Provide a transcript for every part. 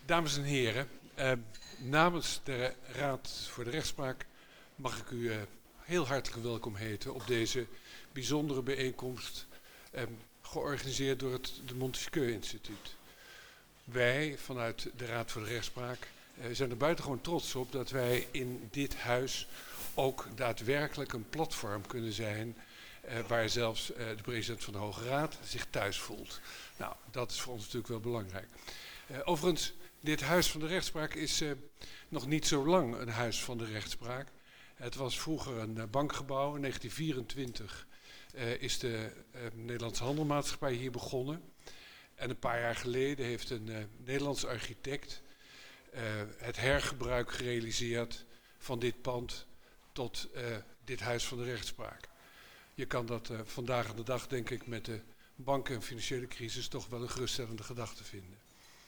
Dames en heren, namens de Raad voor de Rechtspraak mag ik u heel hartelijk welkom heten op deze bijzondere bijeenkomst georganiseerd door het de Montesquieu Instituut. Wij vanuit de Raad voor de Rechtspraak zijn er buitengewoon trots op dat wij in dit huis ook daadwerkelijk een platform kunnen zijn waar zelfs de president van de Hoge Raad zich thuis voelt. Nou, dat is voor ons natuurlijk wel belangrijk. Overigens, dit Huis van de Rechtspraak is nog niet zo lang een Huis van de Rechtspraak. Het was vroeger een bankgebouw. In 1924 is de Nederlandse Handelmaatschappij hier begonnen. En een paar jaar geleden heeft een Nederlandse architect het hergebruik gerealiseerd van dit pand tot dit Huis van de Rechtspraak. Je kan dat vandaag aan de dag, denk ik, met de banken- en financiële crisis toch wel een geruststellende gedachte vinden.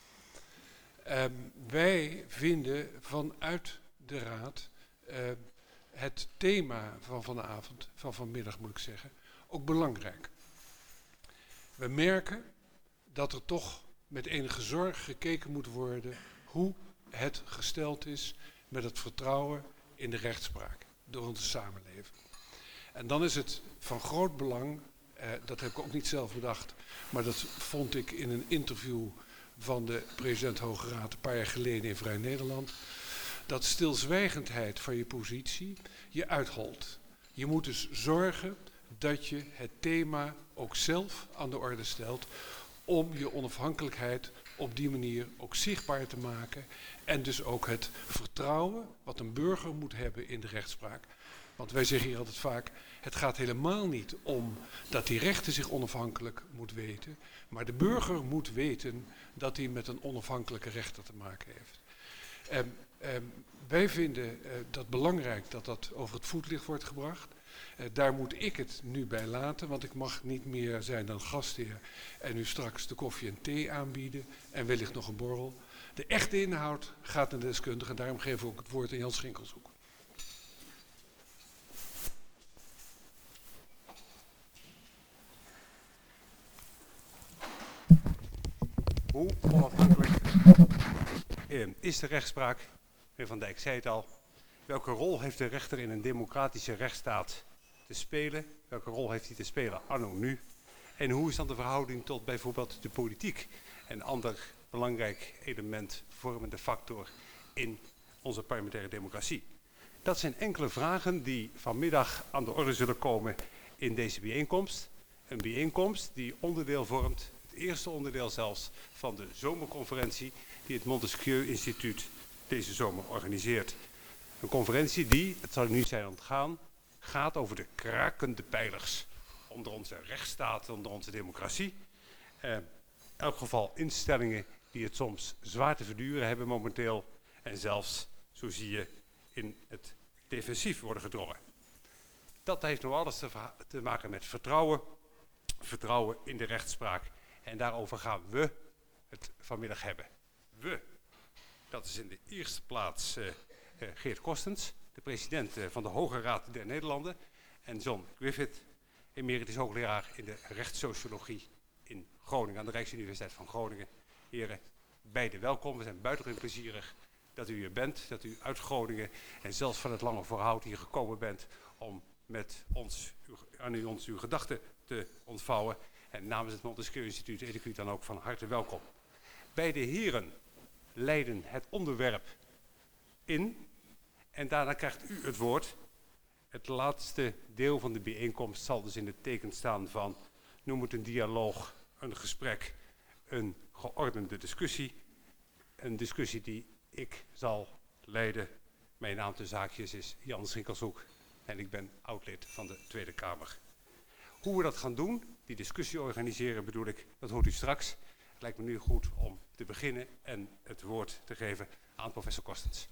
Wij vinden vanuit de Raad het thema van vanavond, van vanmiddag moet ik zeggen, ook belangrijk. We merken dat er toch met enige zorg gekeken moet worden hoe het gesteld is met het vertrouwen in de rechtspraak door onze samenleving. En dan is het van groot belang, dat heb ik ook niet zelf bedacht, maar dat vond ik in een interview van de president Hoge Raad een paar jaar geleden in Vrij Nederland, dat stilzwijgendheid van je positie je uitholt. Je moet dus zorgen dat je het thema ook zelf aan de orde stelt om je onafhankelijkheid op die manier ook zichtbaar te maken en dus ook het vertrouwen wat een burger moet hebben in de rechtspraak. Want wij zeggen hier altijd vaak, het gaat helemaal niet om dat die rechter zich onafhankelijk moet weten, maar de burger moet weten dat hij met een onafhankelijke rechter te maken heeft. Wij vinden dat belangrijk dat dat over het voetlicht wordt gebracht. Daar moet ik het nu bij laten, want ik mag niet meer zijn dan gastheer en u straks de koffie en thee aanbieden en wellicht nog een borrel. De echte inhoud gaat naar de deskundige en daarom geven we ook het woord aan Jan Schinkelshoek. Hoe onafhankelijk is de rechtspraak? Meneer Van Dijk zei het al. Welke rol heeft de rechter in een democratische rechtsstaat te spelen? Welke rol heeft hij te spelen anno nu? En hoe is dan de verhouding tot bijvoorbeeld de politiek? Een ander belangrijk element, vormende factor in onze parlementaire democratie. Dat zijn enkele vragen die vanmiddag aan de orde zullen komen in deze bijeenkomst. Een bijeenkomst die onderdeel vormt, het eerste onderdeel zelfs, van de zomerconferentie die het Montesquieu Instituut deze zomer organiseert. Een conferentie die, het zal u niet zijn ontgaan, gaat over de krakende pijlers onder onze rechtsstaat, onder onze democratie. In elk geval instellingen die het soms zwaar te verduren hebben momenteel en zelfs, zo zie je, in het defensief worden gedrongen. Dat heeft nog alles te maken met vertrouwen in de rechtspraak. En daarover gaan we het vanmiddag hebben. We, dat is in de eerste plaats Geert Kostens, de president van de Hoge Raad der Nederlanden, en John Griffith, emeritus hoogleraar in de rechtssociologie in Groningen, aan de Rijksuniversiteit van Groningen. Heren, beide welkom. We zijn buitengewoon plezierig dat u hier bent, dat u uit Groningen en zelfs van het lange voorhout hier gekomen bent om met ons, aan ons uw gedachten te ontvouwen. En namens het Montesquieu Instituut heet ik u dan ook van harte welkom. Beide heren leiden het onderwerp in en daarna krijgt u het woord. Het laatste deel van de bijeenkomst zal dus in het teken staan van, noem het een dialoog, een gesprek, een geordende discussie. Een discussie die ik zal leiden. Mijn naam te zaakjes is Jan Schinkelshoek en ik ben oud-lid van de Tweede Kamer. Hoe we dat gaan doen, die discussie organiseren bedoel ik, dat hoort u straks. Het lijkt me nu goed om te beginnen en het woord te geven aan professor Kostens.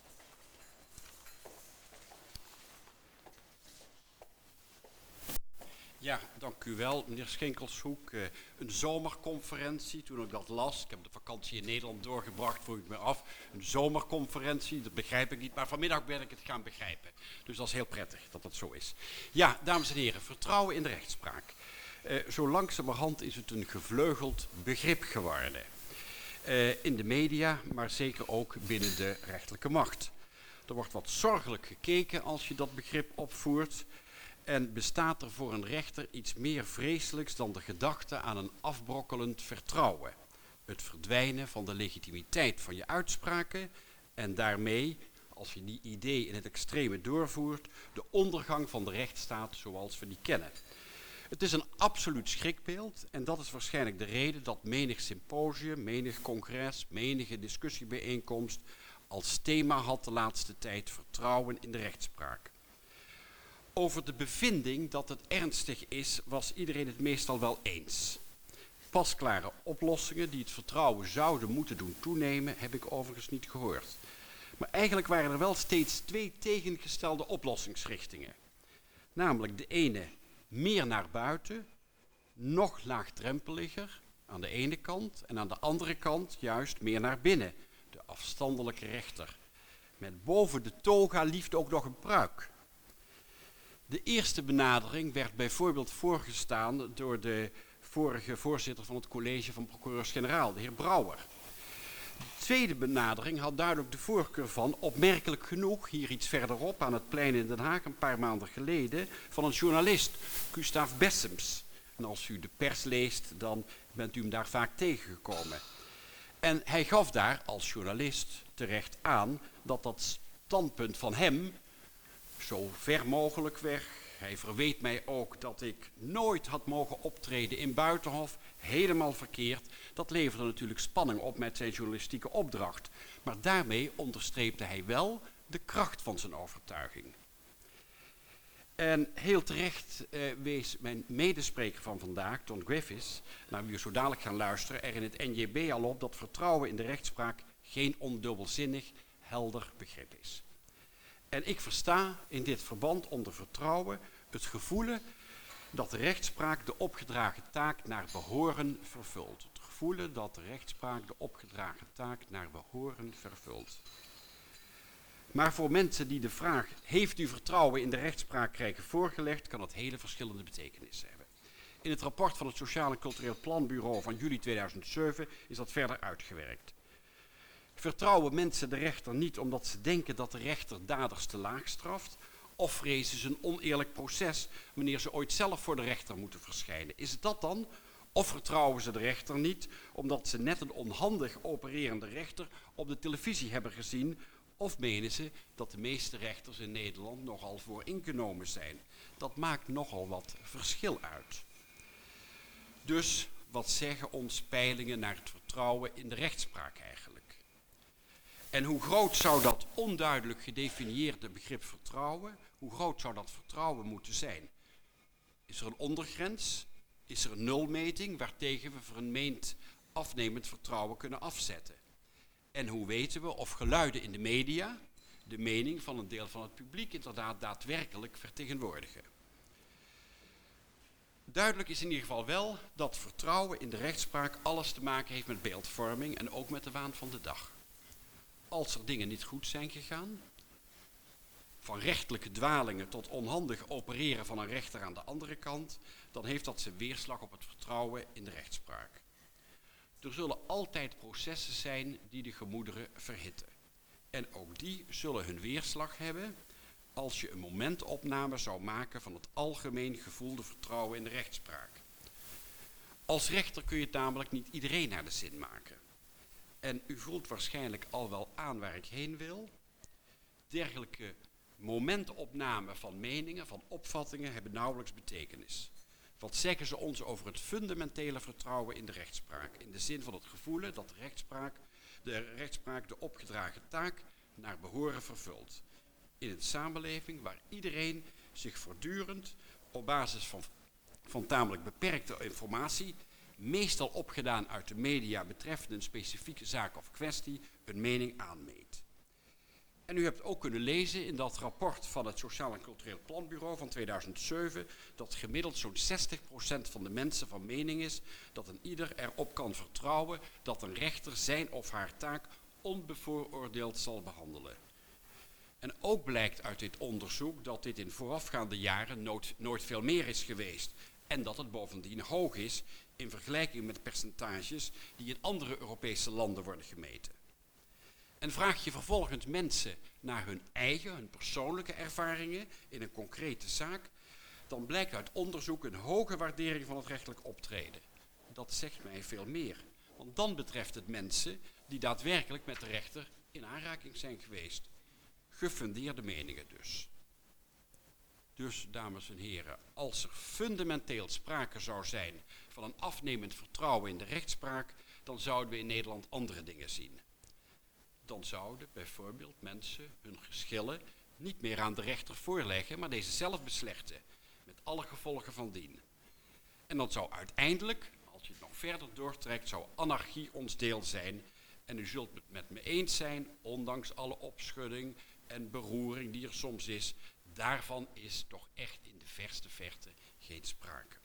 Ja, dank u wel, meneer Schinkelshoek. Een zomerconferentie, toen ik dat las, ik heb de vakantie in Nederland doorgebracht, vroeg ik me af. Een zomerconferentie, dat begrijp ik niet, maar vanmiddag ben ik het gaan begrijpen. Dus dat is heel prettig dat dat zo is. Ja, dames en heren, vertrouwen in de rechtspraak. Zo langzamerhand is het een gevleugeld begrip geworden. in de media, maar zeker ook binnen de rechterlijke macht. Er wordt wat zorgelijk gekeken als je dat begrip opvoert. En bestaat er voor een rechter iets meer vreselijks dan de gedachte aan een afbrokkelend vertrouwen? Het verdwijnen van de legitimiteit van je uitspraken en daarmee, als je die idee in het extreme doorvoert, de ondergang van de rechtsstaat zoals we die kennen. Het is een absoluut schrikbeeld en dat is waarschijnlijk de reden dat menig symposium, menig congres, menige discussiebijeenkomst als thema had de laatste tijd vertrouwen in de rechtspraak. Over de bevinding dat het ernstig is, was iedereen het meestal wel eens. Pasklare oplossingen die het vertrouwen zouden moeten doen toenemen, heb ik overigens niet gehoord. Maar eigenlijk waren er wel steeds twee tegengestelde oplossingsrichtingen. Namelijk de ene meer naar buiten, nog laagdrempeliger aan de ene kant en aan de andere kant juist meer naar binnen, de afstandelijke rechter. Met boven de toga liefst ook nog een pruik. De eerste benadering werd bijvoorbeeld voorgestaan door de vorige voorzitter van het college van procureurs-generaal, de heer Brouwer. De tweede benadering had duidelijk de voorkeur van, opmerkelijk genoeg, hier iets verderop aan het plein in Den Haag een paar maanden geleden, van een journalist, Gustav Bessems. En als u de pers leest, dan bent u hem daar vaak tegengekomen. En hij gaf daar als journalist terecht aan dat dat standpunt van hem zo ver mogelijk weg. Hij verweet mij ook dat ik nooit had mogen optreden in Buitenhof. Helemaal verkeerd. Dat leverde natuurlijk spanning op met zijn journalistieke opdracht. Maar daarmee onderstreepte hij wel de kracht van zijn overtuiging. En heel terecht wees mijn medespreker van vandaag, Don Griffiths, naar wie we zo dadelijk gaan luisteren, er in het NJB al op dat vertrouwen in de rechtspraak geen ondubbelzinnig, helder begrip is. En ik versta in dit verband onder vertrouwen het gevoelen dat de rechtspraak de opgedragen taak naar behoren vervult. Het gevoelen dat de rechtspraak de opgedragen taak naar behoren vervult. Maar voor mensen die de vraag, heeft u vertrouwen in de rechtspraak krijgen voorgelegd, kan het hele verschillende betekenissen hebben. In het rapport van het Sociaal en Cultureel Planbureau van juli 2007 is dat verder uitgewerkt. Vertrouwen mensen de rechter niet omdat ze denken dat de rechter daders te laag straft, of vrezen ze een oneerlijk proces wanneer ze ooit zelf voor de rechter moeten verschijnen? Is het dat dan? Of vertrouwen ze de rechter niet omdat ze net een onhandig opererende rechter op de televisie hebben gezien? Of menen ze dat de meeste rechters in Nederland nogal vooringenomen zijn? Dat maakt nogal wat verschil uit. Dus wat zeggen ons peilingen naar het vertrouwen in de rechtspraak eigenlijk? En hoe groot zou dat onduidelijk gedefinieerde begrip vertrouwen, hoe groot zou dat vertrouwen moeten zijn? Is er een ondergrens? Is er een nulmeting waartegen we vermeend afnemend vertrouwen kunnen afzetten? En hoe weten we of geluiden in de media de mening van een deel van het publiek inderdaad daadwerkelijk vertegenwoordigen? Duidelijk is in ieder geval wel dat vertrouwen in de rechtspraak alles te maken heeft met beeldvorming en ook met de waan van de dag. Als er dingen niet goed zijn gegaan, van rechtelijke dwalingen tot onhandig opereren van een rechter aan de andere kant, dan heeft dat zijn weerslag op het vertrouwen in de rechtspraak. Er zullen altijd processen zijn die de gemoederen verhitten. En ook die zullen hun weerslag hebben als je een momentopname zou maken van het algemeen gevoelde vertrouwen in de rechtspraak. Als rechter kun je het namelijk niet iedereen naar de zin maken. En u voelt waarschijnlijk al wel aan waar ik heen wil. Dergelijke momentopnamen van meningen, van opvattingen hebben nauwelijks betekenis. Wat zeggen ze ons over het fundamentele vertrouwen in de rechtspraak? In de zin van het gevoelen dat de rechtspraak de opgedragen taak naar behoren vervult. In een samenleving waar iedereen zich voortdurend op basis van tamelijk beperkte informatie, meestal opgedaan uit de media betreffende een specifieke zaak of kwestie, een mening aanmeet. En u hebt ook kunnen lezen in dat rapport van het Sociaal en Cultureel Planbureau van 2007... dat gemiddeld zo'n 60% van de mensen van mening is dat een ieder erop kan vertrouwen dat een rechter zijn of haar taak onbevooroordeeld zal behandelen. En ook blijkt uit dit onderzoek dat dit in voorafgaande jaren nooit veel meer is geweest. En dat het bovendien hoog is in vergelijking met percentages die in andere Europese landen worden gemeten. En vraag je vervolgens mensen naar hun eigen, hun persoonlijke ervaringen in een concrete zaak, dan blijkt uit onderzoek een hoge waardering van het rechtelijk optreden. Dat zegt mij veel meer, want dan betreft het mensen die daadwerkelijk met de rechter in aanraking zijn geweest. Gefundeerde meningen dus. Dus, dames en heren, als er fundamenteel sprake zou zijn van een afnemend vertrouwen in de rechtspraak, dan zouden we in Nederland andere dingen zien. Dan zouden bijvoorbeeld mensen hun geschillen niet meer aan de rechter voorleggen, maar deze zelf beslechten, met alle gevolgen van dien. En dan zou uiteindelijk, als je het nog verder doortrekt, zou anarchie ons deel zijn. En u zult het met me eens zijn, ondanks alle opschudding en beroering die er soms is, daarvan is toch echt in de verste verte geen sprake.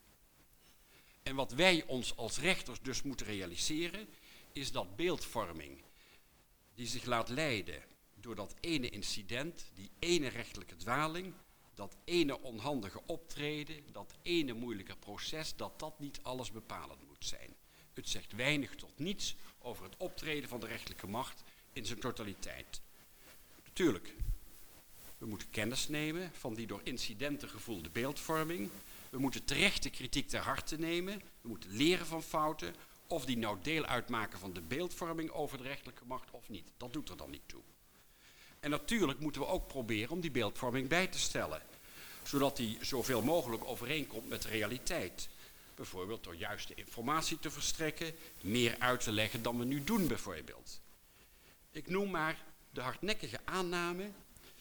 En wat wij ons als rechters dus moeten realiseren, is dat beeldvorming die zich laat leiden door dat ene incident, die ene rechtelijke dwaling, dat ene onhandige optreden, dat ene moeilijke proces, dat niet alles bepalend moet zijn. Het zegt weinig tot niets over het optreden van de rechterlijke macht in zijn totaliteit. Natuurlijk, we moeten kennis nemen van die door incidenten gevoelde beeldvorming. We moeten terechte kritiek ter harte nemen. We moeten leren van fouten. Of die nou deel uitmaken van de beeldvorming over de rechterlijke macht of niet. Dat doet er dan niet toe. En natuurlijk moeten we ook proberen om die beeldvorming bij te stellen. Zodat die zoveel mogelijk overeenkomt met de realiteit. Bijvoorbeeld door juiste informatie te verstrekken. Meer uit te leggen dan we nu doen bijvoorbeeld. Ik noem maar de hardnekkige aanname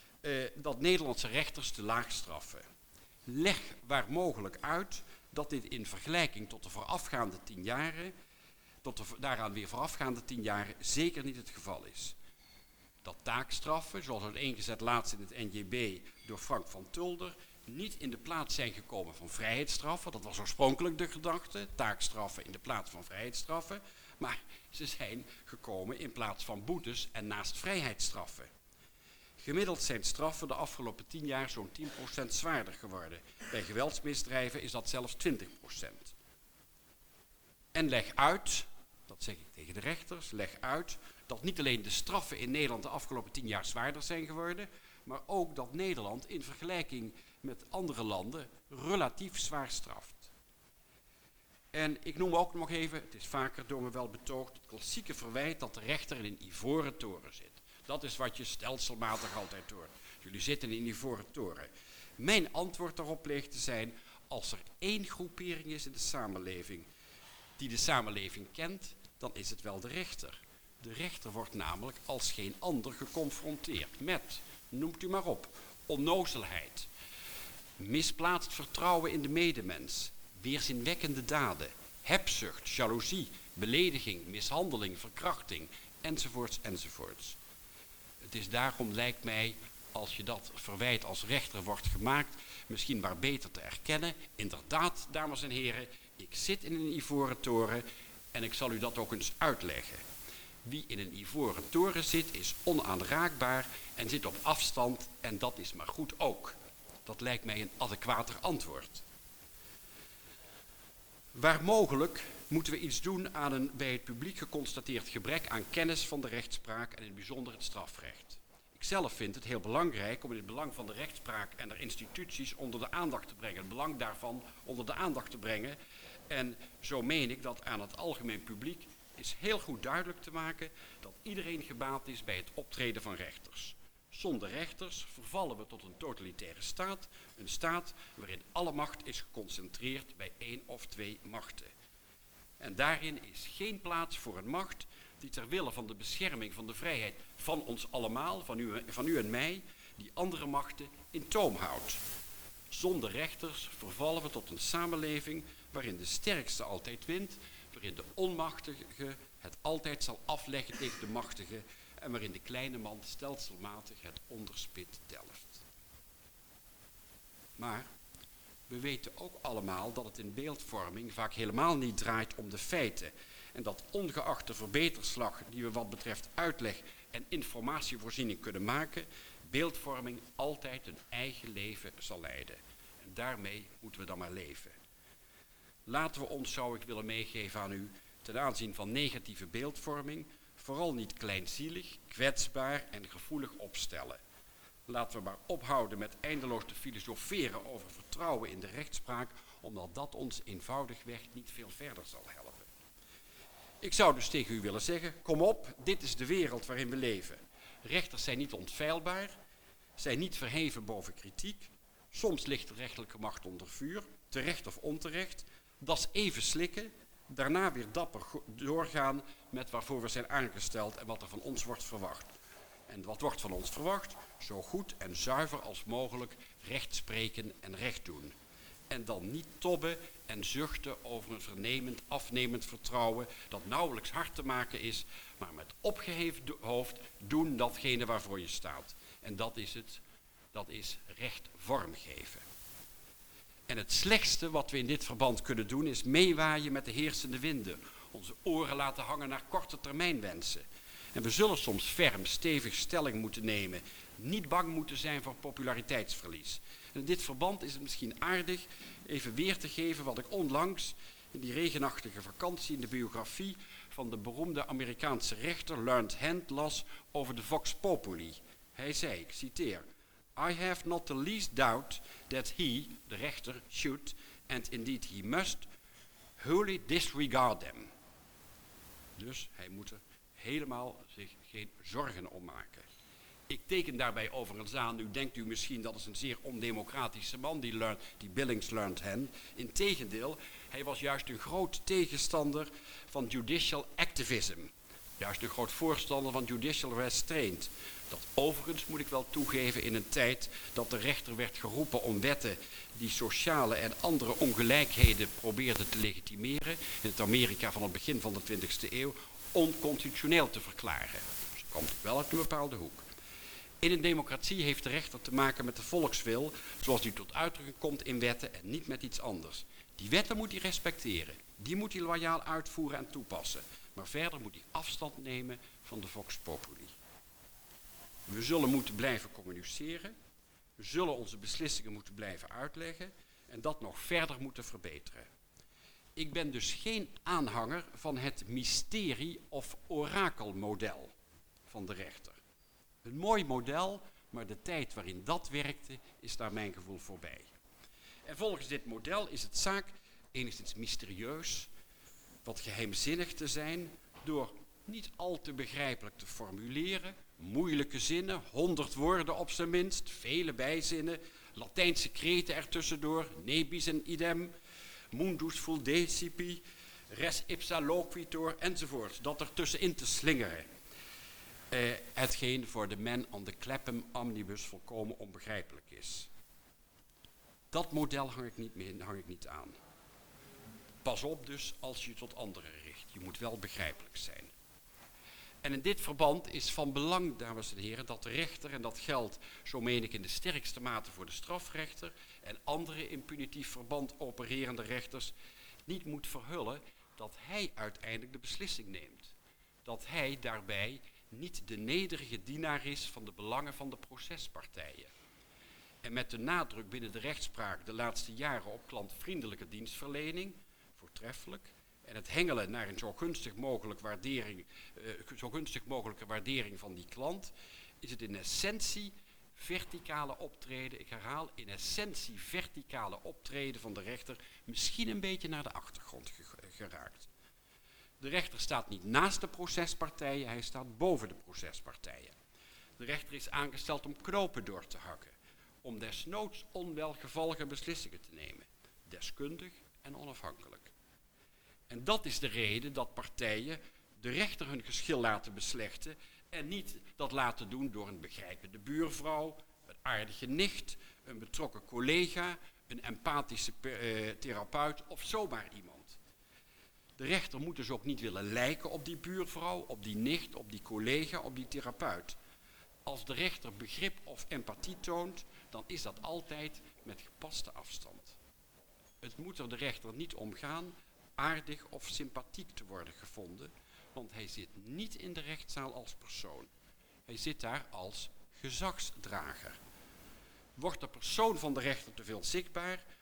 dat Nederlandse rechters te laag straffen. Leg waar mogelijk uit dat dit in vergelijking tot de voorafgaande 10 jaren, tot de daaraan weer voorafgaande 10 jaren, zeker niet het geval is. Dat taakstraffen, zoals uiteengezet laatst in het NJB door Frank van Tulder, niet in de plaats zijn gekomen van vrijheidsstraffen. Dat was oorspronkelijk de gedachte, taakstraffen in de plaats van vrijheidsstraffen. Maar ze zijn gekomen in plaats van boetes en naast vrijheidsstraffen. Gemiddeld zijn straffen de afgelopen 10 jaar zo'n 10% zwaarder geworden. Bij geweldsmisdrijven is dat zelfs 20%. En leg uit, dat zeg ik tegen de rechters, leg uit dat niet alleen de straffen in Nederland de afgelopen 10 jaar zwaarder zijn geworden, maar ook dat Nederland in vergelijking met andere landen relatief zwaar straft. En ik noem ook nog even, het is vaker door me wel betoogd, het klassieke verwijt dat de rechter in een ivoren toren zit. Dat is wat je stelselmatig altijd hoort. Jullie zitten in een ivoren toren. Mijn antwoord daarop pleegt te zijn, als er één groepering is in de samenleving die de samenleving kent, dan is het wel de rechter. De rechter wordt namelijk als geen ander geconfronteerd met, noemt u maar op, onnozelheid, misplaatst vertrouwen in de medemens, weerzinwekkende daden, hebzucht, jaloezie, belediging, mishandeling, verkrachting, enzovoorts, enzovoorts. Het is daarom, lijkt mij, als je dat verwijt als rechter wordt gemaakt, misschien maar beter te erkennen. Inderdaad, dames en heren, ik zit in een ivoren toren en ik zal u dat ook eens uitleggen. Wie in een ivoren toren zit, is onaanraakbaar en zit op afstand en dat is maar goed ook. Dat lijkt mij een adequater antwoord. Waar mogelijk moeten we iets doen aan een bij het publiek geconstateerd gebrek aan kennis van de rechtspraak en in het bijzonder het strafrecht. Ik zelf vind het heel belangrijk om in het belang van de rechtspraak en der instituties onder de aandacht te brengen. Het belang daarvan onder de aandacht te brengen. En zo meen ik dat aan het algemeen publiek is heel goed duidelijk te maken dat iedereen gebaat is bij het optreden van rechters. Zonder rechters vervallen we tot een totalitaire staat, een staat waarin alle macht is geconcentreerd bij 1 of 2 machten. En daarin is geen plaats voor een macht die ter wille van de bescherming van de vrijheid van ons allemaal, van u en mij, die andere machten in toom houdt. Zonder rechters vervallen we tot een samenleving waarin de sterkste altijd wint, waarin de onmachtige het altijd zal afleggen tegen de machtige en waarin de kleine man stelselmatig het onderspit delft. Maar we weten ook allemaal dat het in beeldvorming vaak helemaal niet draait om de feiten. En dat ongeacht de verbeterslag die we wat betreft uitleg en informatievoorziening kunnen maken, beeldvorming altijd een eigen leven zal leiden. En daarmee moeten we dan maar leven. Laten we ons, zou ik willen meegeven aan u, ten aanzien van negatieve beeldvorming, vooral niet kleinzielig, kwetsbaar en gevoelig opstellen. Laten we maar ophouden met eindeloos te filosoferen over vertrouwen in de rechtspraak, omdat dat ons eenvoudigweg niet veel verder zal helpen. Ik zou dus tegen u willen zeggen, kom op, dit is de wereld waarin we leven. Rechters zijn niet onfeilbaar, zijn niet verheven boven kritiek. Soms ligt de rechterlijke macht onder vuur, terecht of onterecht. Dat is even slikken, daarna weer dapper doorgaan met waarvoor we zijn aangesteld en wat er van ons wordt verwacht. En wat wordt van ons verwacht? Zo goed en zuiver als mogelijk recht spreken en recht doen. En dan niet tobben en zuchten over een vernemend, afnemend vertrouwen dat nauwelijks hard te maken is, maar met opgeheven hoofd doen datgene waarvoor je staat. En dat is het, dat is recht vormgeven. En het slechtste wat we in dit verband kunnen doen is meewaaien met de heersende winden, onze oren laten hangen naar korte termijn wensen. En we zullen soms ferm, stevig stelling moeten nemen, niet bang moeten zijn voor populariteitsverlies. En in dit verband is het misschien aardig even weer te geven wat ik onlangs in die regenachtige vakantie in de biografie van de beroemde Amerikaanse rechter Learned Hand las over de Vox Populi. Hij zei, ik citeer, I have not the least doubt that he, de rechter, should, and indeed he must, wholly disregard them. Dus hij moet er helemaal zich geen zorgen om maken. Ik teken daarbij overigens aan, nu denkt u misschien dat is een zeer ondemocratische man, die Billings Learned Hand. Integendeel, hij was juist een groot tegenstander van judicial activism. Juist een groot voorstander van judicial restraint. Dat overigens, moet ik wel toegeven, in een tijd dat de rechter werd geroepen om wetten die sociale en andere ongelijkheden probeerden te legitimeren, in het Amerika van het begin van de 20e eeuw, onconstitutioneel te verklaren. Dus komt wel uit een bepaalde hoek. In een democratie heeft de rechter te maken met de volkswil, zoals die tot uitdrukking komt in wetten en niet met iets anders. Die wetten moet hij respecteren, die moet hij loyaal uitvoeren en toepassen. Maar verder moet hij afstand nemen van de Vox Populi. We zullen moeten blijven communiceren, we zullen onze beslissingen moeten blijven uitleggen en dat nog verder moeten verbeteren. Ik ben dus geen aanhanger van het mysterie- of orakelmodel van de rechter. Een mooi model, maar de tijd waarin dat werkte is naar mijn gevoel voorbij. En volgens dit model is het zaak enigszins mysterieus, wat geheimzinnig te zijn, door niet al te begrijpelijk te formuleren, moeilijke zinnen, 100 woorden op zijn minst, vele bijzinnen, Latijnse kreten ertussendoor, nebis en idem, mundus fuldecipi, res ipsa loquitur enzovoort, dat er tussenin te slingeren. Hetgeen voor de man on the Clapham omnibus volkomen onbegrijpelijk is. Dat model hang ik niet aan. Pas op dus als je tot anderen richt. Je moet wel begrijpelijk zijn. En in dit verband is van belang, dames en heren, dat de rechter, en dat geldt, zo meen ik in de sterkste mate voor de strafrechter en andere in punitief verband opererende rechters, niet moet verhullen dat hij uiteindelijk de beslissing neemt. Dat hij daarbij niet de nederige dienaar is van de belangen van de procespartijen. En met de nadruk binnen de rechtspraak de laatste jaren op klantvriendelijke dienstverlening, voortreffelijk, en het hengelen naar een zo gunstig mogelijke waardering van die klant, is het in essentie verticale optreden, ik herhaal, in essentie verticale optreden van de rechter misschien een beetje naar de achtergrond geraakt. De rechter staat niet naast de procespartijen, hij staat boven de procespartijen. De rechter is aangesteld om knopen door te hakken, om desnoods onwelgevallige beslissingen te nemen, deskundig en onafhankelijk. En dat is de reden dat partijen de rechter hun geschil laten beslechten en niet dat laten doen door een begrijpende buurvrouw, een aardige nicht, een betrokken collega, een empathische therapeut of zomaar iemand. De rechter moet dus ook niet willen lijken op die buurvrouw, op die nicht, op die collega, op die therapeut. Als de rechter begrip of empathie toont, dan is dat altijd met gepaste afstand. Het moet er de rechter niet om gaan aardig of sympathiek te worden gevonden, want hij zit niet in de rechtszaal als persoon. Hij zit daar als gezagsdrager. Wordt de persoon van de rechter te veel zichtbaar,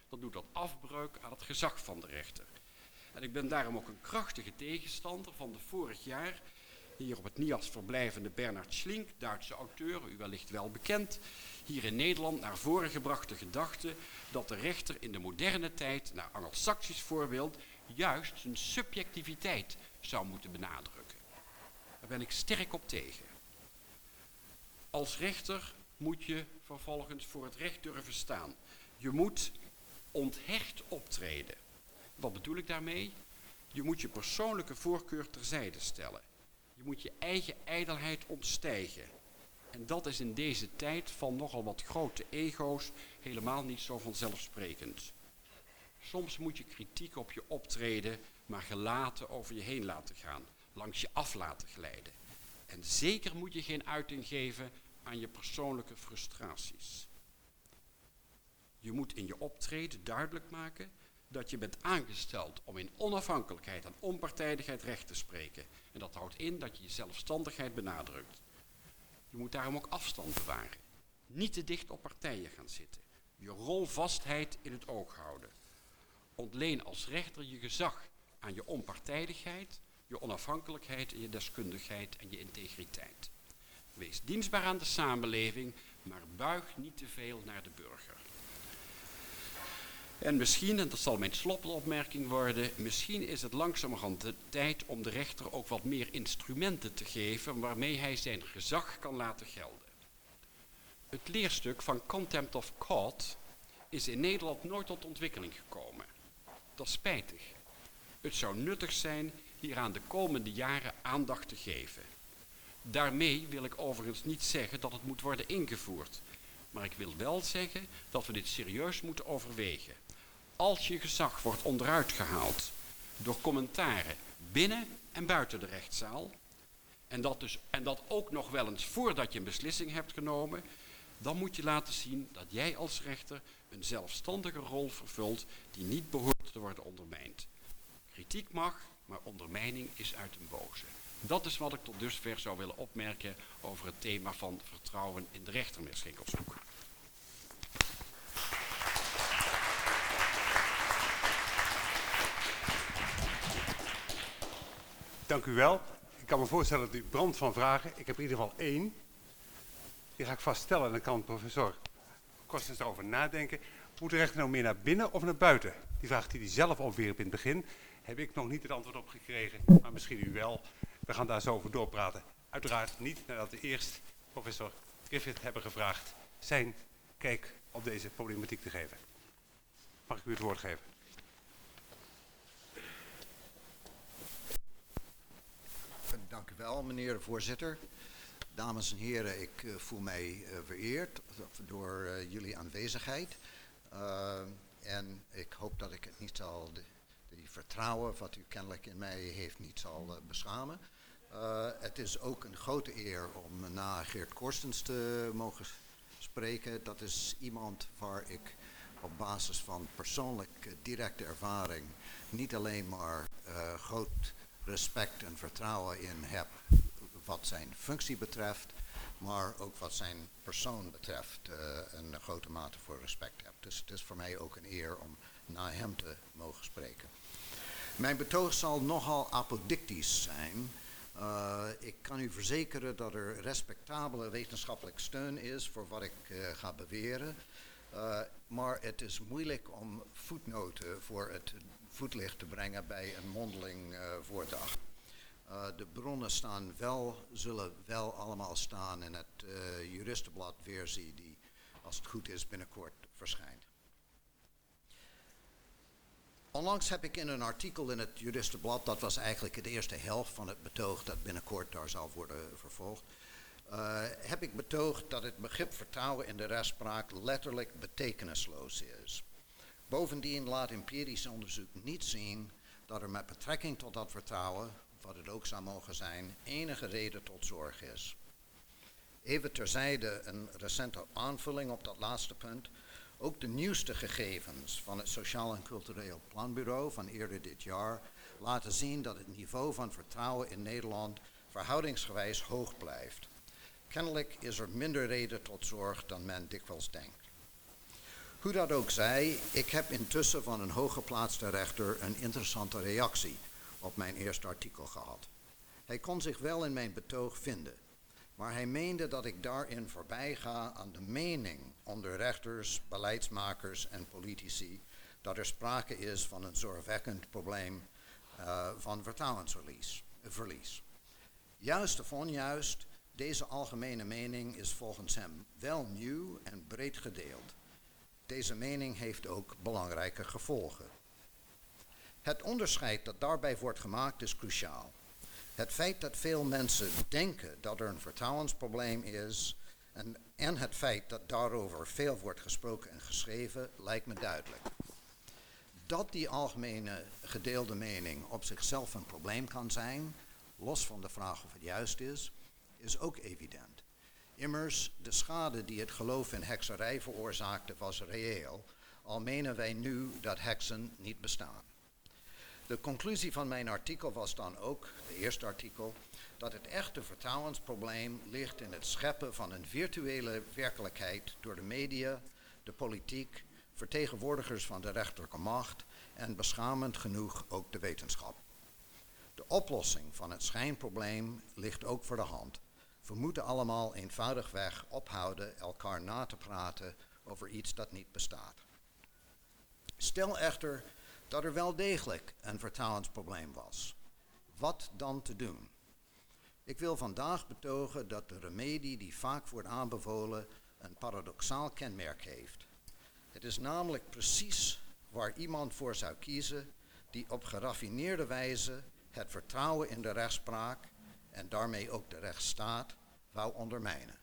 dan doet dat afbreuk aan het gezag van de rechter. En ik ben daarom ook een krachtige tegenstander van de vorig jaar hier op het NIAS verblijvende Bernhard Schlink, Duitse auteur, u wellicht wel bekend, hier in Nederland naar voren gebrachte gedachte dat de rechter in de moderne tijd, naar Angelsaksisch voorbeeld, juist zijn subjectiviteit zou moeten benadrukken. Daar ben ik sterk op tegen. Als rechter moet je vervolgens voor het recht durven staan. Je moet onthecht optreden. Wat bedoel ik daarmee? Je moet je persoonlijke voorkeur terzijde stellen. Je moet je eigen ijdelheid ontstijgen. En dat is in deze tijd van nogal wat grote ego's helemaal niet zo vanzelfsprekend. Soms moet je kritiek op je optreden maar gelaten over je heen laten gaan, langs je af laten glijden. En zeker moet je geen uiting geven aan je persoonlijke frustraties. Je moet in je optreden duidelijk maken dat je bent aangesteld om in onafhankelijkheid en onpartijdigheid recht te spreken. En dat houdt in dat je je zelfstandigheid benadrukt. Je moet daarom ook afstand bewaren. Niet te dicht op partijen gaan zitten. Je rolvastheid in het oog houden. Ontleen als rechter je gezag aan je onpartijdigheid, je onafhankelijkheid en je deskundigheid en je integriteit. Wees dienstbaar aan de samenleving, maar buig niet te veel naar de burger. En misschien, en dat zal mijn slotopmerking worden, misschien is het langzamerhand de tijd om de rechter ook wat meer instrumenten te geven waarmee hij zijn gezag kan laten gelden. Het leerstuk van Contempt of Court is in Nederland nooit tot ontwikkeling gekomen. Dat is spijtig. Het zou nuttig zijn hieraan de komende jaren aandacht te geven. Daarmee wil ik overigens niet zeggen dat het moet worden ingevoerd. Maar ik wil wel zeggen dat we dit serieus moeten overwegen. Als je gezag wordt onderuit gehaald door commentaren binnen en buiten de rechtszaal, en dat ook nog wel eens voordat je een beslissing hebt genomen, dan moet je laten zien dat jij als rechter een zelfstandige rol vervult die niet behoort te worden ondermijnd. Kritiek mag, maar ondermijning is uit den boze. Dat is wat ik tot dusver zou willen opmerken over het thema van vertrouwen in de rechter, meneer Schinkelshoek. Dank u wel. Ik kan me voorstellen dat u brandt van vragen. Ik heb in ieder geval 1. Die ga ik vaststellen en dan kan professor Kostens erover nadenken. Moet de rechter nou meer naar binnen of naar buiten? Die vraag die hij zelf opwierp in het begin, heb ik nog niet het antwoord op gekregen. Maar misschien u wel. We gaan daar zo over doorpraten. Uiteraard niet nadat we eerst professor Griffith hebben gevraagd zijn kijk op deze problematiek te geven. Mag ik u het woord geven? Dank u wel, meneer de voorzitter. Dames en heren, ik voel mij vereerd door jullie aanwezigheid. En ik hoop dat ik het niet zal, die vertrouwen wat u kennelijk in mij heeft, niet zal beschamen. Het is ook een grote eer om na Geert Korstens te mogen spreken. Dat is iemand waar ik op basis van persoonlijk directe ervaring niet alleen maar groot respect en vertrouwen in heb wat zijn functie betreft, maar ook wat zijn persoon betreft een grote mate voor respect heb. Dus het is voor mij ook een eer om na hem te mogen spreken. Mijn betoog zal nogal apodictisch zijn. Ik kan u verzekeren dat er respectabele wetenschappelijk steun is voor wat ik ga beweren. Maar het is moeilijk om voetnoten voor het voetlicht te brengen bij een mondeling voordracht. De bronnen zullen wel allemaal staan in het juristenblad versie die, als het goed is, binnenkort verschijnt. Onlangs heb ik in een artikel in het juristenblad, dat was eigenlijk de eerste helft van het betoog dat binnenkort daar zal worden vervolgd, heb ik betoogd dat het begrip vertrouwen in de rechtspraak letterlijk betekenisloos is. Bovendien laat empirisch onderzoek niet zien dat er met betrekking tot dat vertrouwen, wat het ook zou mogen zijn, enige reden tot zorg is. Even terzijde een recente aanvulling op dat laatste punt. Ook de nieuwste gegevens van het Sociaal en Cultureel Planbureau van eerder dit jaar laten zien dat het niveau van vertrouwen in Nederland verhoudingsgewijs hoog blijft. Kennelijk is er minder reden tot zorg dan men dikwijls denkt. Hoe dat ook zij, ik heb intussen van een hooggeplaatste rechter een interessante reactie op mijn eerste artikel gehad. Hij kon zich wel in mijn betoog vinden, maar hij meende dat ik daarin voorbij ga aan de mening onder rechters, beleidsmakers en politici dat er sprake is van een zorgwekkend probleem van vertrouwensverlies. Juist of onjuist, deze algemene mening is volgens hem wel nieuw en breed gedeeld. Deze mening heeft ook belangrijke gevolgen. Het onderscheid dat daarbij wordt gemaakt is cruciaal. Het feit dat veel mensen denken dat er een vertrouwensprobleem is en het feit dat daarover veel wordt gesproken en geschreven lijkt me duidelijk. Dat die algemene gedeelde mening op zichzelf een probleem kan zijn, los van de vraag of het juist is ook evident. Immers, de schade die het geloof in hekserij veroorzaakte was reëel, al menen wij nu dat heksen niet bestaan. De conclusie van mijn artikel was dan ook, de eerste artikel, dat het echte vertrouwensprobleem ligt in het scheppen van een virtuele werkelijkheid door de media, de politiek, vertegenwoordigers van de rechterlijke macht en beschamend genoeg ook de wetenschap. De oplossing van het schijnprobleem ligt ook voor de hand. We moeten allemaal eenvoudigweg ophouden elkaar na te praten over iets dat niet bestaat. Stel echter dat er wel degelijk een vertrouwensprobleem was. Wat dan te doen? Ik wil vandaag betogen dat de remedie die vaak wordt aanbevolen een paradoxaal kenmerk heeft. Het is namelijk precies waar iemand voor zou kiezen die op geraffineerde wijze het vertrouwen in de rechtspraak en daarmee ook de rechtsstaat wou ondermijnen.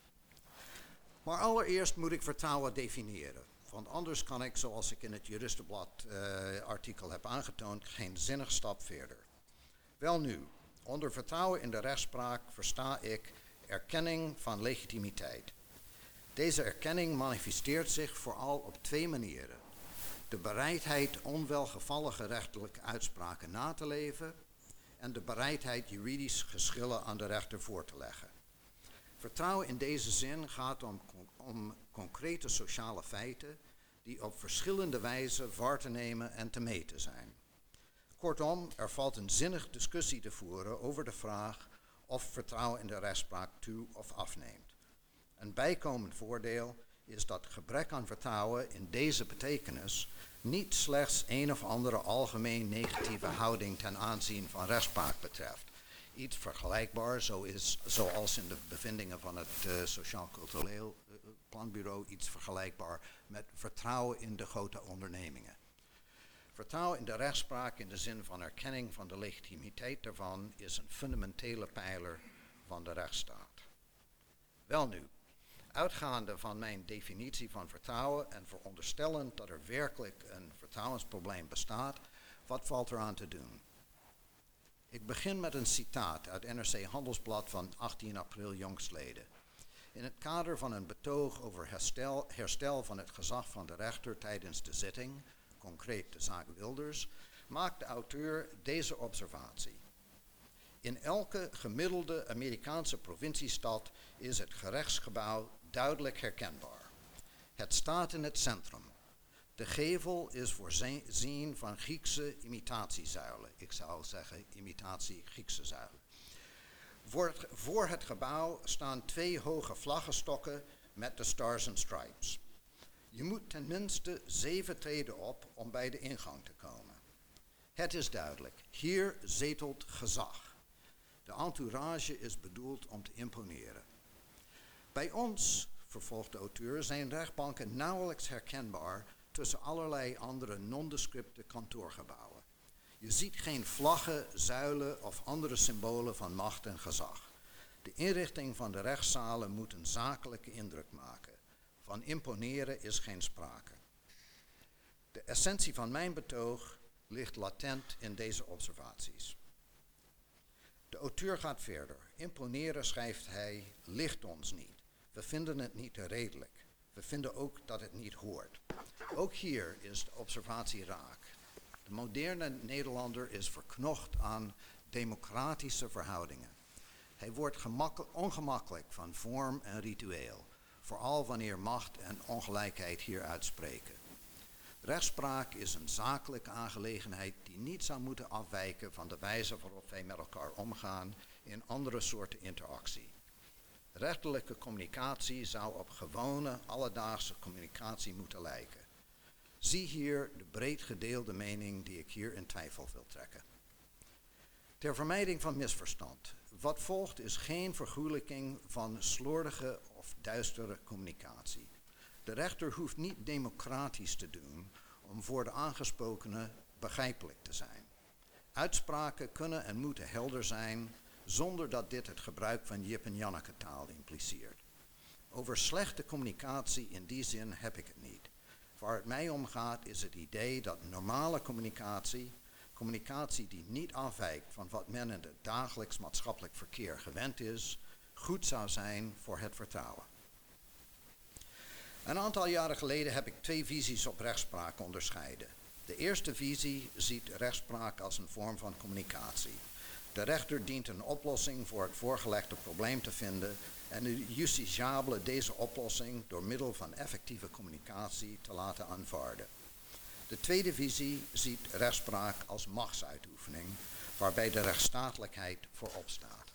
Maar allereerst moet ik vertrouwen definiëren. Want anders kan ik, zoals ik in het Juristenblad artikel heb aangetoond, geen zinnig stap verder. Welnu, onder vertrouwen in de rechtspraak versta ik erkenning van legitimiteit. Deze erkenning manifesteert zich vooral op twee manieren. De bereidheid onwelgevallige rechterlijke uitspraken na te leven en de bereidheid juridisch geschillen aan de rechter voor te leggen. Vertrouwen in deze zin gaat om concrete sociale feiten die op verschillende wijzen waar te nemen en te meten zijn. Kortom, er valt een zinnig discussie te voeren over de vraag of vertrouwen in de rechtspraak toe of afneemt. Een bijkomend voordeel is dat gebrek aan vertrouwen in deze betekenis niet slechts een of andere algemeen negatieve houding ten aanzien van rechtspraak betreft. Iets vergelijkbaar, zoals in de bevindingen van het Sociaal Cultureel Planbureau, iets vergelijkbaar met vertrouwen in de grote ondernemingen. Vertrouwen in de rechtspraak in de zin van erkenning van de legitimiteit daarvan is een fundamentele pijler van de rechtsstaat. Welnu, uitgaande van mijn definitie van vertrouwen en veronderstellend dat er werkelijk een vertrouwensprobleem bestaat, wat valt er aan te doen? Ik begin met een citaat uit NRC Handelsblad van 18 april jongstleden. In het kader van een betoog over herstel van het gezag van de rechter tijdens de zitting, concreet de zaak Wilders, maakt de auteur deze observatie. In elke gemiddelde Amerikaanse provinciestad is het gerechtsgebouw duidelijk herkenbaar. Het staat in het centrum. De gevel is voorzien van Griekse imitatiezuilen. Ik zou zeggen imitatie-Griekse zuilen. Voor het gebouw staan 2 hoge vlaggenstokken met de Stars and Stripes. Je moet tenminste 7 treden op om bij de ingang te komen. Het is duidelijk, hier zetelt gezag. De entourage is bedoeld om te imponeren. Bij ons, vervolgt de auteur, zijn rechtbanken nauwelijks herkenbaar tussen allerlei andere nondescripte kantoorgebouwen. Je ziet geen vlaggen, zuilen of andere symbolen van macht en gezag. De inrichting van de rechtszalen moet een zakelijke indruk maken. Van imponeren is geen sprake. De essentie van mijn betoog ligt latent in deze observaties. De auteur gaat verder. Imponeren, schrijft hij, ligt ons niet. We vinden het niet redelijk. We vinden ook dat het niet hoort. Ook hier is de observatie raak. De moderne Nederlander is verknocht aan democratische verhoudingen. Hij wordt ongemakkelijk van vorm en ritueel, vooral wanneer macht en ongelijkheid hieruit spreken. Rechtspraak is een zakelijke aangelegenheid die niet zou moeten afwijken van de wijze waarop wij met elkaar omgaan in andere soorten interactie. Rechterlijke communicatie zou op gewone, alledaagse communicatie moeten lijken. Zie hier de breed gedeelde mening die ik hier in twijfel wil trekken. Ter vermijding van misverstand. Wat volgt is geen vergoelijking van slordige of duistere communicatie. De rechter hoeft niet democratisch te doen om voor de aangesprokene begrijpelijk te zijn. Uitspraken kunnen en moeten helder zijn zonder dat dit het gebruik van Jip en Janneke taal impliceert. Over slechte communicatie in die zin heb ik het niet. Waar het mij om gaat is het idee dat normale communicatie die niet afwijkt van wat men in het dagelijks maatschappelijk verkeer gewend is, goed zou zijn voor het vertrouwen. Een aantal jaren geleden heb ik 2 visies op rechtspraak onderscheiden. De eerste visie ziet rechtspraak als een vorm van communicatie. De rechter dient een oplossing voor het voorgelegde probleem te vinden en de justiciabele deze oplossing door middel van effectieve communicatie te laten aanvaarden. De tweede visie ziet rechtspraak als machtsuitoefening, waarbij de rechtsstatelijkheid voorop staat.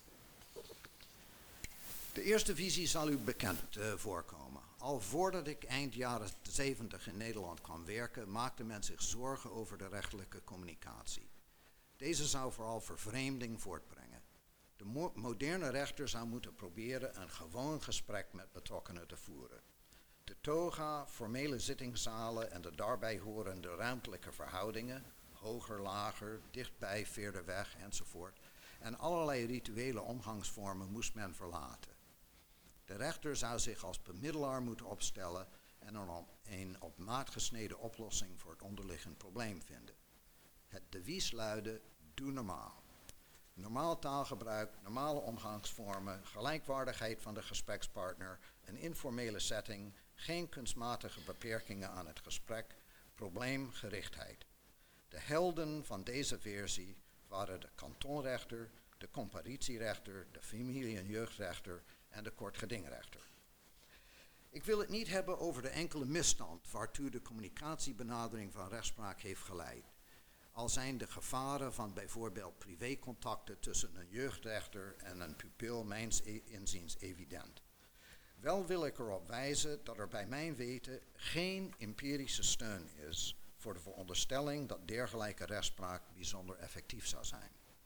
De eerste visie zal u bekend voorkomen. Al voordat ik eind jaren 70 in Nederland kwam werken, maakte men zich zorgen over de rechterlijke communicatie. Deze zou vooral vervreemding voortbrengen. De moderne rechter zou moeten proberen een gewoon gesprek met betrokkenen te voeren. De toga, formele zittingszalen en de daarbij horende ruimtelijke verhoudingen, hoger, lager, dichtbij, verder weg enzovoort, en allerlei rituele omgangsvormen moest men verlaten. De rechter zou zich als bemiddelaar moeten opstellen en een op maat gesneden oplossing voor het onderliggend probleem vinden. Het devies luidde, doe normaal. Normaal taalgebruik, normale omgangsvormen, gelijkwaardigheid van de gesprekspartner, een informele setting, geen kunstmatige beperkingen aan het gesprek, probleemgerichtheid. De helden van deze versie waren de kantonrechter, de comparitierechter, de familie- en jeugdrechter en de kortgedingrechter. Ik wil het niet hebben over de enkele misstand waartoe de communicatiebenadering van rechtspraak heeft geleid. Al zijn de gevaren van bijvoorbeeld privécontacten tussen een jeugdrechter en een pupil mijns inziens evident. Wel wil ik erop wijzen dat er bij mijn weten geen empirische steun is voor de veronderstelling dat dergelijke rechtspraak bijzonder effectief zou zijn.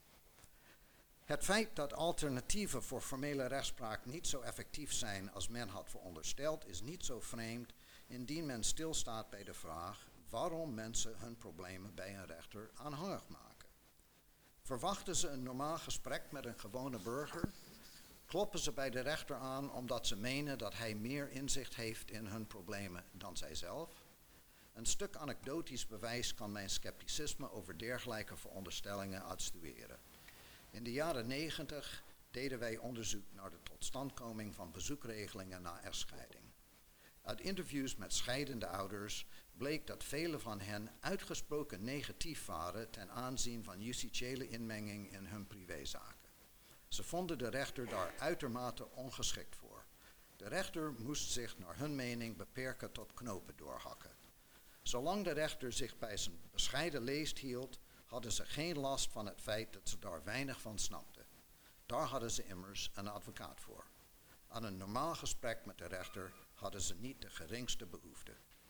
Het feit dat alternatieven voor formele rechtspraak niet zo effectief zijn als men had verondersteld is niet zo vreemd indien men stilstaat bij de vraag waarom mensen hun problemen bij een rechter aanhangig maken. Verwachten ze een normaal gesprek met een gewone burger? Kloppen ze bij de rechter aan omdat ze menen dat hij meer inzicht heeft in hun problemen dan zijzelf? Een stuk anekdotisch bewijs kan mijn scepticisme over dergelijke veronderstellingen attenueren. In de jaren 90 deden wij onderzoek naar de totstandkoming van bezoekregelingen na echtscheiding. Uit interviews met scheidende ouders bleek dat velen van hen uitgesproken negatief waren ten aanzien van justitiële inmenging in hun privézaken. Ze vonden de rechter daar uitermate ongeschikt voor. De rechter moest zich naar hun mening beperken tot knopen doorhakken. Zolang de rechter zich bij zijn bescheiden leest hield, hadden ze geen last van het feit dat ze daar weinig van snapten. Daar hadden ze immers een advocaat voor. Aan een normaal gesprek met de rechter hadden ze niet de geringste behoefte.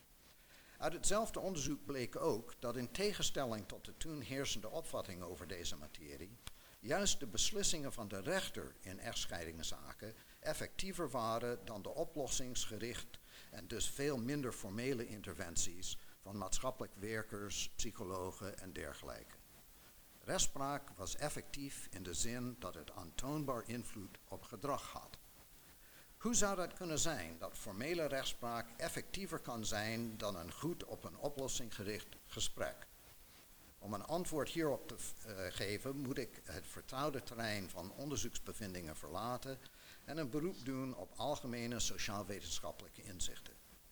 Uit hetzelfde onderzoek bleek ook dat in tegenstelling tot de toen heersende opvatting over deze materie, juist de beslissingen van de rechter in echtscheidingszaken effectiever waren dan de oplossingsgericht en dus veel minder formele interventies van maatschappelijk werkers, psychologen en dergelijke. Rechtspraak was effectief in de zin dat het aantoonbaar invloed op gedrag had. Hoe zou dat kunnen zijn dat formele rechtspraak effectiever kan zijn dan een goed op een oplossing gericht gesprek? Om een antwoord hierop te geven moet ik het vertrouwde terrein van onderzoeksbevindingen verlaten en een beroep doen op algemene sociaal-wetenschappelijke inzichten.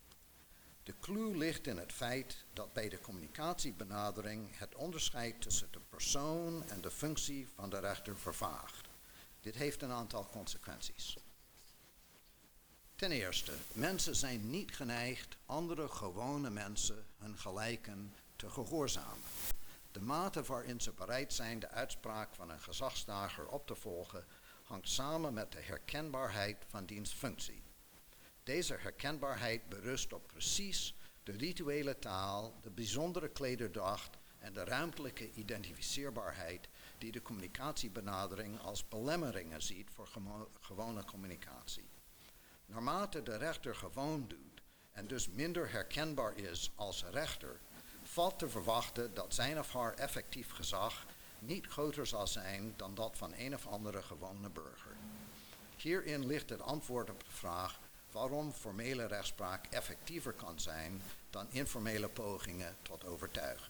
De clue ligt in het feit dat bij de communicatiebenadering het onderscheid tussen de persoon en de functie van de rechter vervaagt. Dit heeft een aantal consequenties. Ten eerste, mensen zijn niet geneigd andere gewone mensen hun gelijken te gehoorzamen. De mate waarin ze bereid zijn de uitspraak van een gezagsdrager op te volgen hangt samen met de herkenbaarheid van diens functie. Deze herkenbaarheid berust op precies de rituele taal, de bijzondere klederdracht en de ruimtelijke identificeerbaarheid die de communicatiebenadering als belemmeringen ziet voor gewone communicatie. Naarmate de rechter gewoon doet en dus minder herkenbaar is als rechter, valt te verwachten dat zijn of haar effectief gezag niet groter zal zijn dan dat van een of andere gewone burger. Hierin ligt het antwoord op de vraag waarom formele rechtspraak effectiever kan zijn dan informele pogingen tot overtuigen.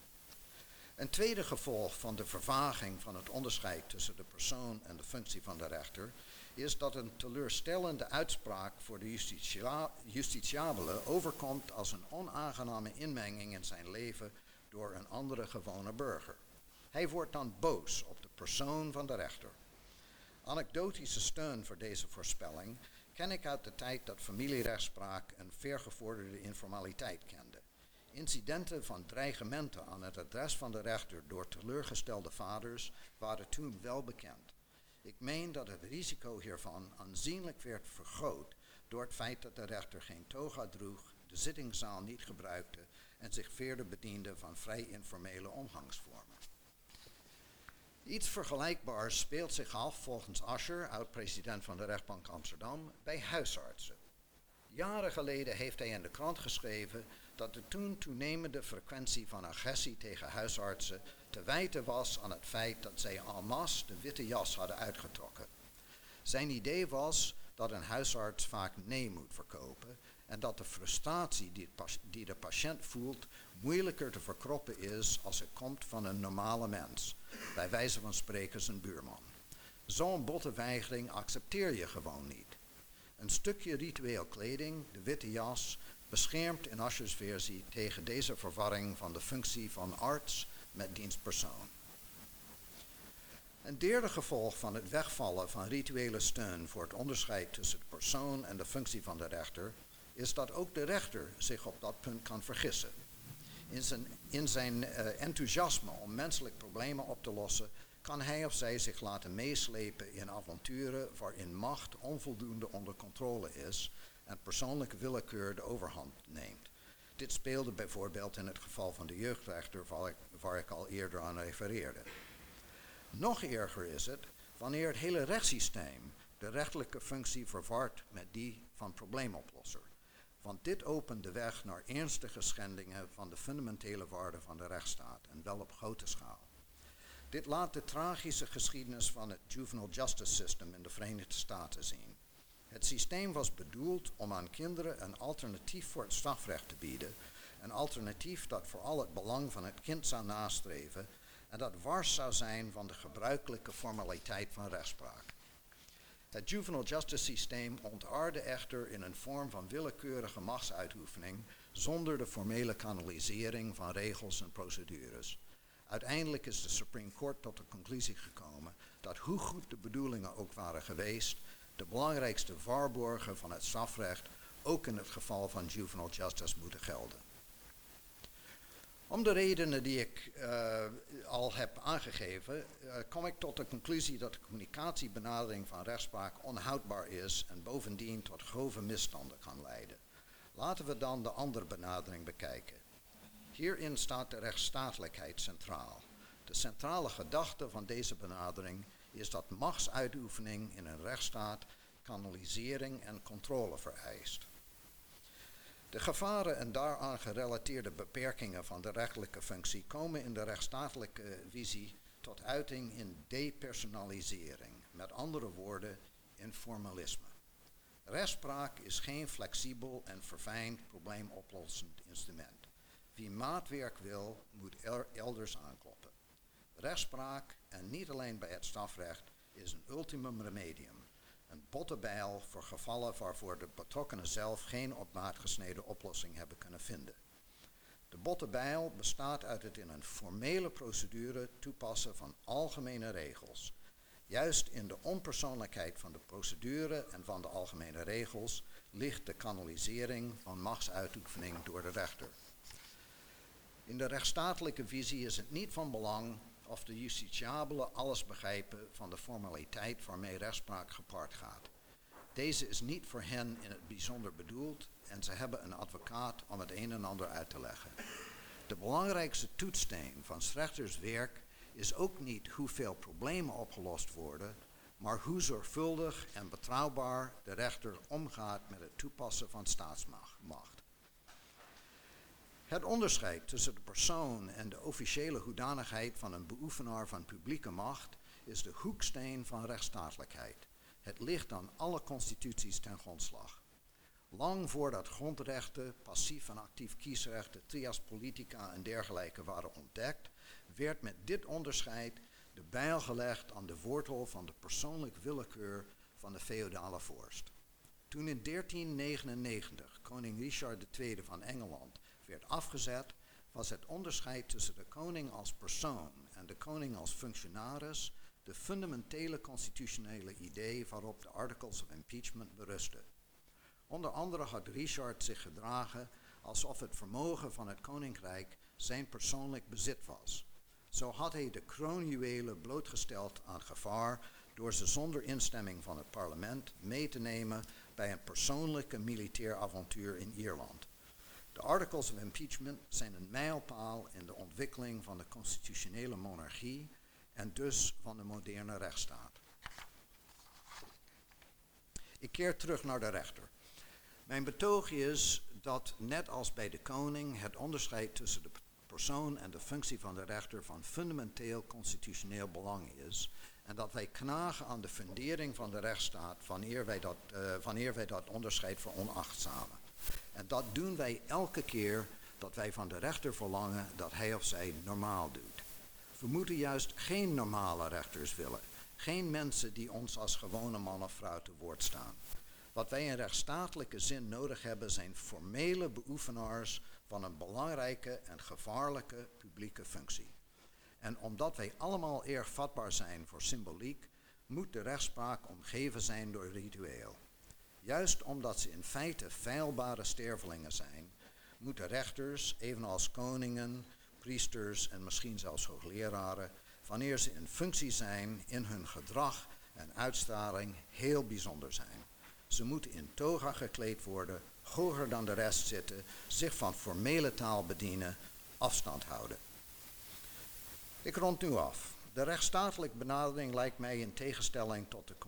Een tweede gevolg van de vervaging van het onderscheid tussen de persoon en de functie van de rechter is dat een teleurstellende uitspraak voor de justitiabele overkomt als een onaangename inmenging in zijn leven door een andere gewone burger. Hij wordt dan boos op de persoon van de rechter. Anekdotische steun voor deze voorspelling ken ik uit de tijd dat familierechtspraak een vergevorderde informaliteit kende. Incidenten van dreigementen aan het adres van de rechter door teleurgestelde vaders waren toen wel bekend. Ik meen dat het risico hiervan aanzienlijk werd vergroot door het feit dat de rechter geen toga droeg, de zittingszaal niet gebruikte en zich verder bediende van vrij informele omgangsvormen. Iets vergelijkbaars speelt zich af volgens Ascher, oud-president van de rechtbank Amsterdam, bij huisartsen. Jaren geleden heeft hij in de krant geschreven dat de toen toenemende frequentie van agressie tegen huisartsen te wijten was aan het feit dat zij en masse de witte jas hadden uitgetrokken. Zijn idee was dat een huisarts vaak nee moet verkopen en dat de frustratie die de patiënt voelt moeilijker te verkroppen is als het komt van een normale mens, bij wijze van spreken zijn buurman. Zo'n botte weigering accepteer je gewoon niet. Een stukje ritueel kleding, de witte jas, beschermt in Aschers versie tegen deze verwarring van de functie van arts met dienstpersoon. Een derde gevolg van het wegvallen van rituele steun voor het onderscheid tussen de persoon en de functie van de rechter is dat ook de rechter zich op dat punt kan vergissen. In zijn enthousiasme om menselijk problemen op te lossen kan hij of zij zich laten meeslepen in avonturen waarin macht onvoldoende onder controle is en persoonlijke willekeur de overhand neemt. Dit speelde bijvoorbeeld in het geval van de jeugdrechter waar ik al eerder aan refereerde. Nog erger is het wanneer het hele rechtssysteem de rechterlijke functie verwart met die van probleemoplosser. Want dit opent de weg naar ernstige schendingen van de fundamentele waarden van de rechtsstaat en wel op grote schaal. Dit laat de tragische geschiedenis van het juvenile justice system in de Verenigde Staten zien. Het systeem was bedoeld om aan kinderen een alternatief voor het strafrecht te bieden, een alternatief dat vooral het belang van het kind zou nastreven en dat wars zou zijn van de gebruikelijke formaliteit van rechtspraak. Het juvenile justice systeem ontaarde echter in een vorm van willekeurige machtsuitoefening zonder de formele kanalisering van regels en procedures. Uiteindelijk is de Supreme Court tot de conclusie gekomen dat hoe goed de bedoelingen ook waren geweest, de belangrijkste waarborgen van het strafrecht ook in het geval van juvenile justice moeten gelden. Om de redenen die ik al heb aangegeven, kom ik tot de conclusie dat de communicatiebenadering van rechtspraak onhoudbaar is en bovendien tot grove misstanden kan leiden. Laten we dan de andere benadering bekijken. Hierin staat de rechtsstatelijkheid centraal. De centrale gedachte van deze benadering is dat machtsuitoefening in een rechtsstaat kanalisering en controle vereist. De gevaren en daaraan gerelateerde beperkingen van de rechterlijke functie komen in de rechtsstatelijke visie tot uiting in depersonalisering, met andere woorden in formalisme. Rechtspraak is geen flexibel en verfijnd probleemoplossend instrument. Wie maatwerk wil, moet elders aankloppen. Rechtspraak, en niet alleen bij het strafrecht, is een ultimum remedium. Een botte bijl voor gevallen waarvoor de betrokkenen zelf geen op maat gesneden oplossing hebben kunnen vinden. De botte bijl bestaat uit het in een formele procedure toepassen van algemene regels. Juist in de onpersoonlijkheid van de procedure en van de algemene regels ligt de kanalisering van machtsuitoefening door de rechter. In de rechtsstatelijke visie is het niet van belang of de justitiabelen alles begrijpen van de formaliteit waarmee rechtspraak gepaard gaat. Deze is niet voor hen in het bijzonder bedoeld en ze hebben een advocaat om het een en ander uit te leggen. De belangrijkste toetssteen van 's rechters werk is ook niet hoeveel problemen opgelost worden, maar hoe zorgvuldig en betrouwbaar de rechter omgaat met het toepassen van staatsmacht. Het onderscheid tussen de persoon en de officiële hoedanigheid van een beoefenaar van publieke macht is de hoeksteen van rechtsstatelijkheid. Het ligt aan alle constituties ten grondslag. Lang voordat grondrechten, passief en actief kiesrechten, trias politica en dergelijke waren ontdekt, werd met dit onderscheid de bijl gelegd aan de wortel van de persoonlijke willekeur van de feodale vorst. Toen in 1399 koning Richard II van Engeland werd afgezet, was het onderscheid tussen de koning als persoon en de koning als functionaris de fundamentele constitutionele idee waarop de Articles of Impeachment berusten. Onder andere had Richard zich gedragen alsof het vermogen van het koninkrijk zijn persoonlijk bezit was. Zo had hij de kroonjuwelen blootgesteld aan gevaar door ze zonder instemming van het parlement mee te nemen bij een persoonlijke militair avontuur in Ierland. De Articles of Impeachment zijn een mijlpaal in de ontwikkeling van de constitutionele monarchie en dus van de moderne rechtsstaat. Ik keer terug naar de rechter. Mijn betoog is dat, net als bij de koning, het onderscheid tussen de persoon en de functie van de rechter van fundamenteel constitutioneel belang is en dat wij knagen aan de fundering van de rechtsstaat wanneer wij dat onderscheid veronachtzamen. En dat doen wij elke keer dat wij van de rechter verlangen dat hij of zij normaal doet. We moeten juist geen normale rechters willen, geen mensen die ons als gewone man of vrouw te woord staan. Wat wij in rechtsstatelijke zin nodig hebben zijn formele beoefenaars van een belangrijke en gevaarlijke publieke functie. En omdat wij allemaal erg vatbaar zijn voor symboliek, moet de rechtspraak omgeven zijn door ritueel. Juist omdat ze in feite feilbare stervelingen zijn, moeten rechters, evenals koningen, priesters en misschien zelfs hoogleraren, wanneer ze in functie zijn, in hun gedrag en uitstraling heel bijzonder zijn. Ze moeten in toga gekleed worden, hoger dan de rest zitten, zich van formele taal bedienen, afstand houden. Ik rond nu af. De rechtsstatelijke benadering lijkt mij in tegenstelling tot de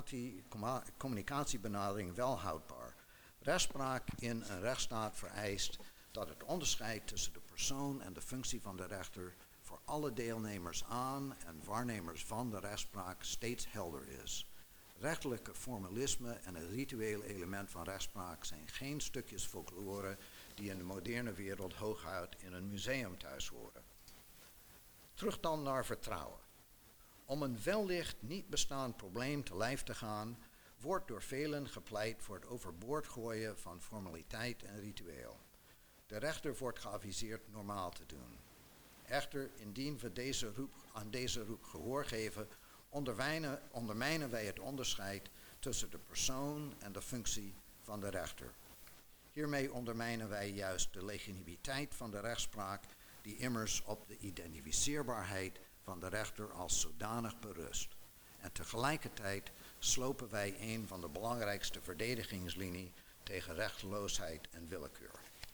communicatiebenadering wel houdbaar. Rechtspraak in een rechtsstaat vereist dat het onderscheid tussen de persoon en de functie van de rechter voor alle deelnemers aan en waarnemers van de rechtspraak steeds helder is. Rechtelijke formalisme en het rituele element van rechtspraak zijn geen stukjes folklore die in de moderne wereld hooguit in een museum thuis horen. Terug dan naar vertrouwen. Om een wellicht niet bestaand probleem te lijf te gaan, wordt door velen gepleit voor het overboord gooien van formaliteit en ritueel. De rechter wordt geaviseerd normaal te doen. Echter, indien we aan deze roep gehoor geven, ondermijnen wij het onderscheid tussen de persoon en de functie van de rechter. Hiermee ondermijnen wij juist de legitimiteit van de rechtspraak, die immers op de identificeerbaarheid van de rechter als zodanig berust. En tegelijkertijd slopen wij een van de belangrijkste verdedigingslinie tegen rechteloosheid en willekeur.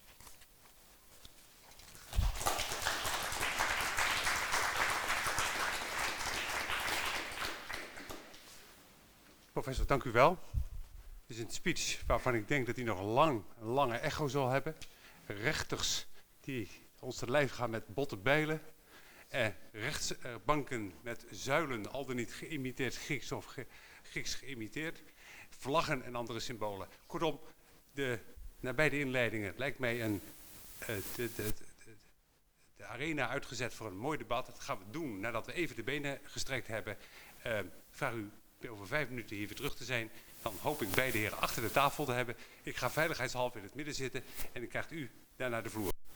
Professor, dank u wel. Het is een speech waarvan ik denk dat hij nog een lange echo zal hebben. Rechters die ons te lijf gaan met botte bijlen. Rechtsbanken met zuilen, al dan niet geïmiteerd Grieks of Grieks geïmiteerd. Vlaggen en andere symbolen. Kortom, nabij de inleidingen lijkt mij de arena uitgezet voor een mooi debat. Dat gaan we doen nadat we even de benen gestrekt hebben. Ik vraag u over 5 minuten hier weer terug te zijn. Dan hoop ik beide heren achter de tafel te hebben. Ik ga veiligheidshalve in het midden zitten en dan krijgt u daarna de vloer.